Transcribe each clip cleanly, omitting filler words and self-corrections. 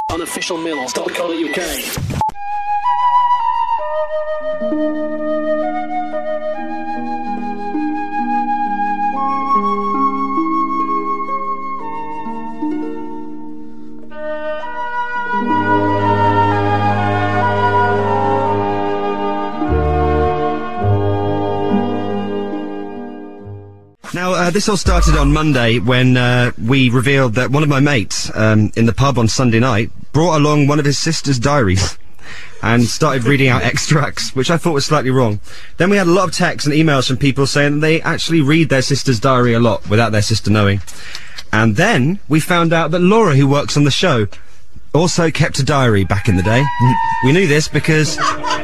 Unofficialmills.co.uk. Now, this all started on Monday when we revealed that one of my mates in the pub on Sunday night brought along one of his sister's diaries and started reading out extracts, which I thought was slightly wrong. Then we had a lot of texts and emails from people saying that they actually read their sister's diary a lot without their sister knowing. And then we found out that Laura, who works on the show, also kept a diary back in the day. We knew this because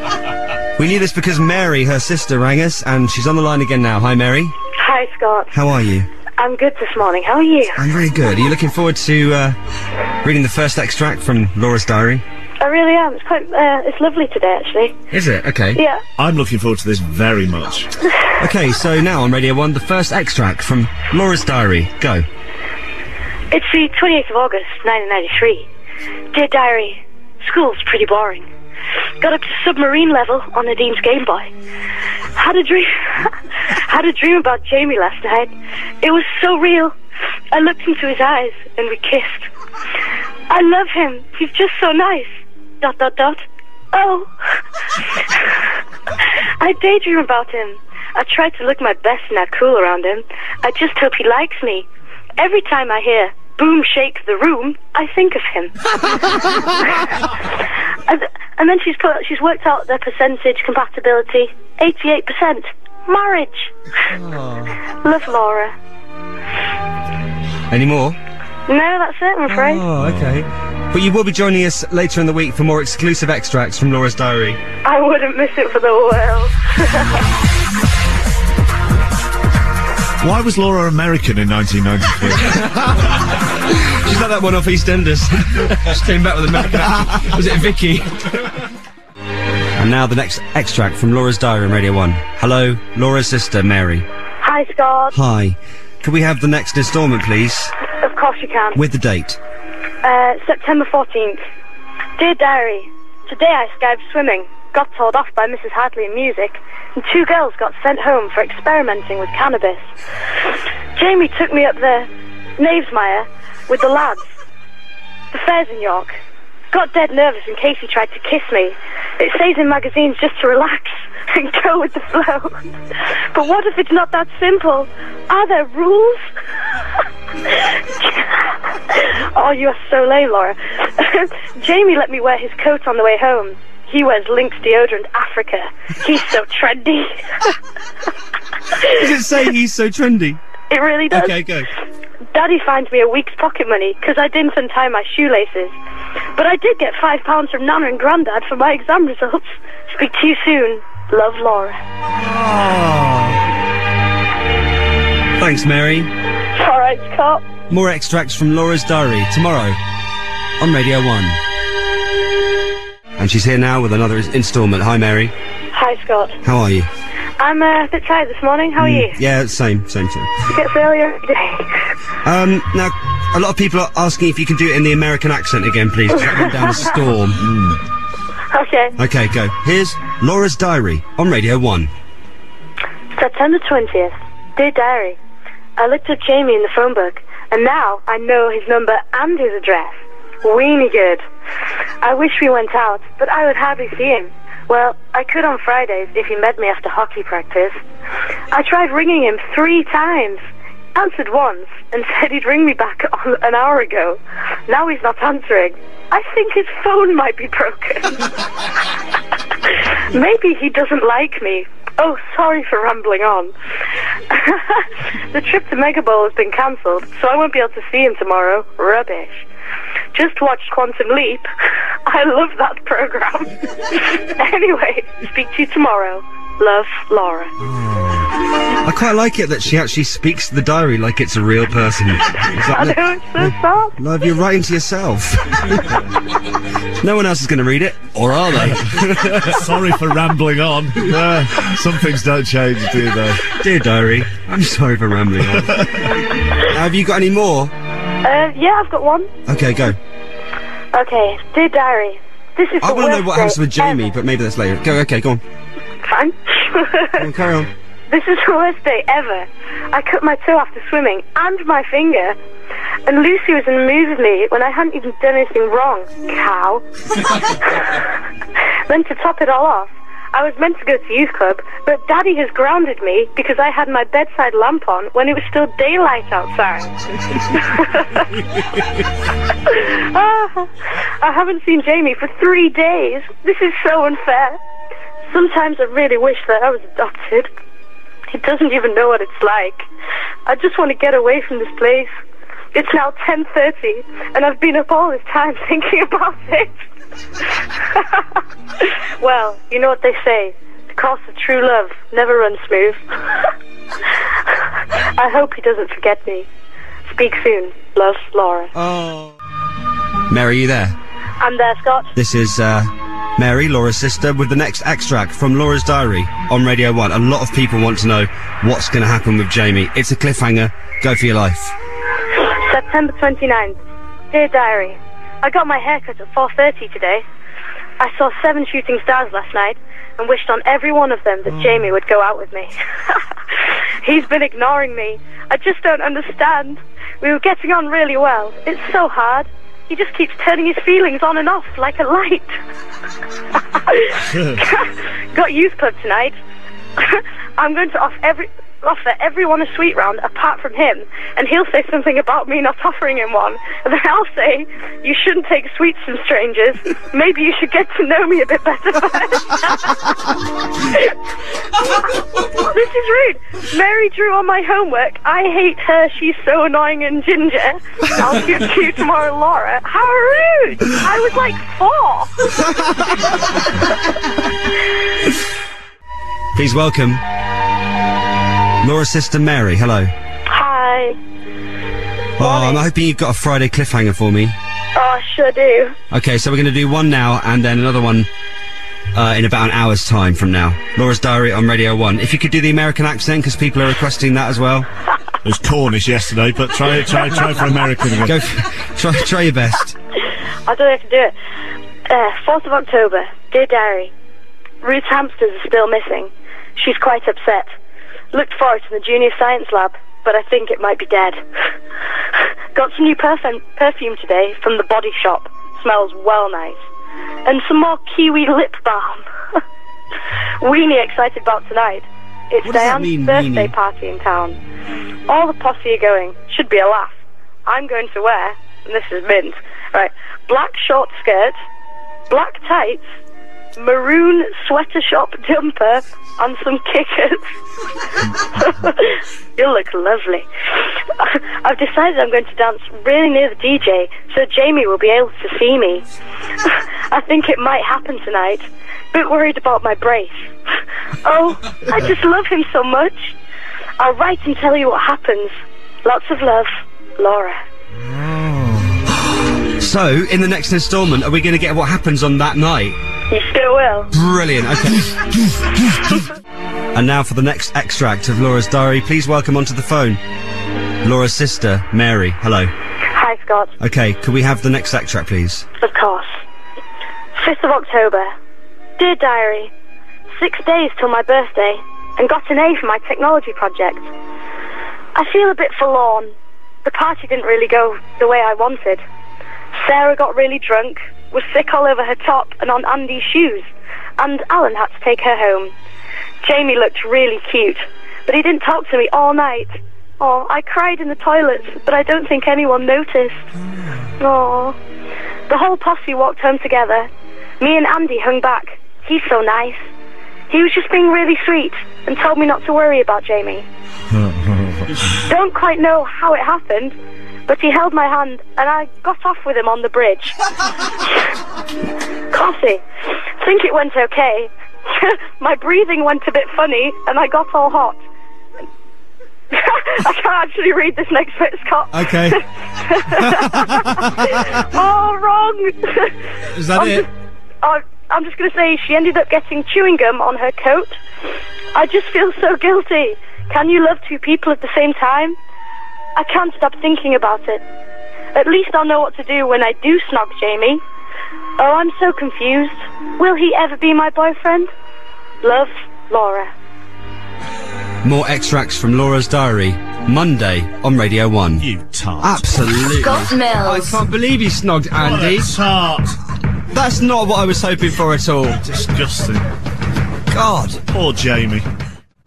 Mary, her sister, rang us, and she's on the line again now. Hi, Mary. Hi, Scott. How are you? I'm good this morning. How are you? I'm very good. Are you looking forward to reading the first extract from Laura's diary? I really am. It's quite, it's lovely today, actually. Is it? Okay. Yeah. I'm looking forward to this very much. Okay, so now on Radio 1, the first extract from Laura's diary. Go. It's the 28th of August, 1993. Dear Diary, school's pretty boring. Got up to submarine level on Nadine's Game Boy. Had a dream about Jamie last night. It was so real. I looked into his eyes and we kissed. I love him. He's just so nice. ... Oh. I daydream about him. I tried to look my best and act cool around him. I just hope he likes me. Every time I hear boom shake the room, I think of him. And then she's worked out their percentage compatibility. 88%. Marriage. Oh. Love, Laura. Any more? No, that's it, I'm afraid. Oh, okay. But you will be joining us later in the week for more exclusive extracts from Laura's diary. I wouldn't miss it for the world. Why was Laura American in 1993? She's like that one off EastEnders. She came back with American accent. Was it Vicky? And now the next extract from Laura's diary on Radio 1. Hello, Laura's sister, Mary. Hi, Scott. Hi. Could we have the next instalment, please? Of course you can. With the date. September 14th. Dear Diary, today I skived swimming, got told off by Mrs. Hadley in music, and 2 girls got sent home for experimenting with cannabis. Jamie took me up the Knavesmire with the lads. The fair's in York. Got dead nervous in case he tried to kiss me. It says in magazines just to relax and go with the flow. But what if it's not that simple? Are there rules? Oh, you are so lame, Laura. Jamie let me wear his coat on the way home. He wears Lynx deodorant Africa. He's so trendy. Does it say he's so trendy? It really does. Okay, go. Daddy finds me a week's pocket money because I didn't untie my shoelaces. But I did get £5 from Nana and Grandad for my exam results. Speak to you soon. Love, Laura. Oh. Thanks, Mary. All right, Scott. More extracts from Laura's diary tomorrow on Radio 1. And she's here now with another instalment. Hi, Mary. Hi, Scott. How are you? I'm a bit tired this morning. How are you? Yeah, same. It gets earlier every day. Now, a lot of people are asking if you can do it in the American accent again, please. That went down a storm. Okay. Okay, go. Here's Laura's diary on Radio 1. September 20th. Dear Diary, I looked up Jamie in the phone book, and now I know his number and his address. Weenie good. I wish we went out, but I would hardly see him. Well, I could on Fridays if he met me after hockey practice. I tried ringing him 3 times. Answered once and said he'd ring me back an hour ago. Now he's not answering. I think his phone might be broken. Maybe he doesn't like me. Oh, sorry for rambling on. The trip to Mega Bowl has been cancelled, so I won't be able to see him tomorrow. Rubbish. Just watched Quantum Leap. I love that program. Anyway, speak to you tomorrow. Love, Laura. I quite like it that she actually speaks to the diary like it's a real person. I know, it's so soft. Love, you're writing to yourself. No one else is going to read it, or are they? Sorry for rambling on. Some things don't change, do they? Dear diary, I'm sorry for rambling on. Have you got any more? Yeah, I've got one. Okay, go. Okay, dear diary, this is I the want to know worst what happens day with Jamie, ever. but maybe that's later. Okay, go on. Fine. Go on, carry on. This is the worst day ever. I cut my toe after swimming, and my finger. And Lucy was in the mood with me when I hadn't even done anything wrong. Cow. Then to top it all off, I was meant to go to youth club, but Daddy has grounded me because I had my bedside lamp on when it was still daylight outside. I haven't seen Jamie for 3 days. This is so unfair. Sometimes I really wish that I was adopted. He doesn't even know what it's like. I just want to get away from this place. It's now 10:30, and I've been up all this time thinking about it. Well, you know what they say. The course of true love never runs smooth. I hope he doesn't forget me. Speak soon. Love, Laura. Oh. Mary, you there? I'm there, Scott. This is Mary, Laura's sister, with the next extract from Laura's diary on Radio 1. A lot of people want to know what's going to happen with Jamie. It's a cliffhanger. Go for your life. September 29th. Dear diary, I got my haircut at 4:30 today. I saw 7 shooting stars last night and wished on every one of them that Jamie would go out with me. He's been ignoring me. I just don't understand. We were getting on really well. It's so hard. He just keeps turning his feelings on and off like a light. Got youth club tonight. I'm going to offer everyone a sweet round apart from him, and he'll say something about me not offering him one, and then I'll say, you shouldn't take sweets from strangers. Maybe you should get to know me a bit better first. This is rude. Mary drew on my homework. I hate her. She's so annoying and ginger. I'll shoot you tomorrow, Laura. How rude. I was like 4. Please welcome Laura's sister Mary. Hello. Hi. Oh, I'm hoping you've got a Friday cliffhanger for me. Oh, I sure do. Okay, so we're going to do one now and then another one in about an hour's time from now. Laura's diary on Radio 1. If you could do the American accent, because people are requesting that as well. It was Cornish yesterday, but try for American again. Go, try your best. I don't have to do it. 4th of October. Dear diary, Ruth's hamsters are still missing. She's quite upset. Looked for it in the junior science lab, but I think it might be dead. Got some new perfume today from the Body Shop. Smells well nice. And some more kiwi lip balm. Weenie excited about tonight. It's What does that Diane's mean, birthday weenie? party in town. All the posse are going. Should be a laugh. I'm going to wear, and this is mint, right, black short skirt, black tights, maroon sweater shop jumper, and some kickers. You'll look lovely. I've decided I'm going to dance really near the DJ so Jamie will be able to see me. I think it might happen tonight. Bit worried about my brace. Oh, I just love him so much. I'll write and tell you what happens. Lots of love, Laura. So, in the next instalment, are we going to get what happens on that night? You still will. Brilliant, okay. And now for the next extract of Laura's diary, please welcome onto the phone Laura's sister, Mary. Hello. Hi, Scott. Okay, could we have the next extract, please? Of course. 5th of October. Dear diary, 6 days till my birthday, and got an A for my technology project. I feel a bit forlorn. The party didn't really go the way I wanted. Sarah got really drunk, was sick all over her top and on Andy's shoes, and Alan had to take her home. Jamie looked really cute, but he didn't talk to me all night. Oh, I cried in the toilets, but I don't think anyone noticed. Oh. The whole posse walked home together. Me and Andy hung back. He's so nice. He was just being really sweet and told me not to worry about Jamie. Don't quite know how it happened, but he held my hand and I got off with him on the bridge. Coffee. Think it went okay. My breathing went a bit funny and I got all hot. I can't actually read this next bit, Scott. Okay. Oh, wrong. Is that it? I'm just going to say she ended up getting chewing gum on her coat. I just feel so guilty. Can you love two people at the same time? I can't stop thinking about it. At least I'll know what to do when I do snog Jamie. Oh, I'm so confused. Will he ever be my boyfriend? Love, Laura. More extracts from Laura's diary, Monday on Radio 1. You tart. Absolutely. Scott Mills. I can't believe you snogged Andy. What a tart. That's not what I was hoping for at all. Disgusting. God. Poor Jamie.